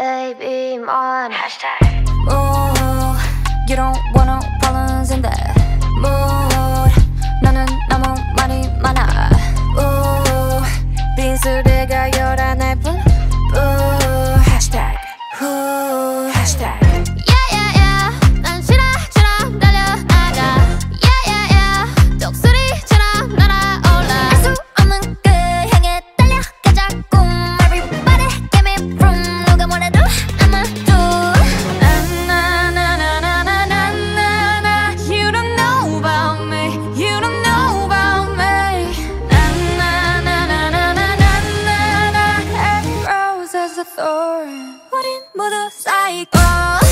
baby mine. Ooh, you don't wanna balance in that mood. 나는 너무 말이 많아. Ooh, 빈수레가 열어낼 뿐. Ooh, hashtag who hashtag Yeah yeah yeah 난 시라시라 달려나가 Yeah yeah yeah 독수리처럼 날아올라 알 수 없는 그 향해 달려가자고. Everybody give me room. 누가 뭐래도 I'ma do. 나나나나나나나나 You don't know about me You don't know about me 나나나나나나나나 Every rose has a thorn. 우린 모두 psycho.